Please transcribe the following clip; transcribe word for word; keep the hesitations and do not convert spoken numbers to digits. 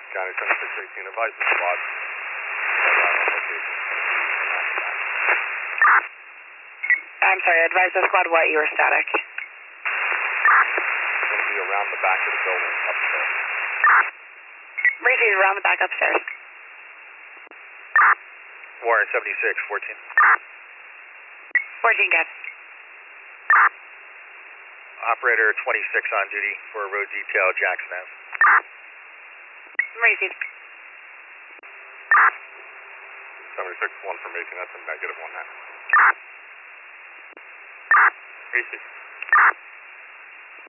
County seventy-six eighteen, advise the squad. I'm sorry, advise the squad what? You were static. It's going to be around the back of the building upstairs. Repeat, around the back upstairs. Warren seventy-six fourteen. fourteen, good. Operator twenty-six on duty for road detail, Jackson Ave. Repeat. seventy-six one formation, that's a negative one now. Repeat.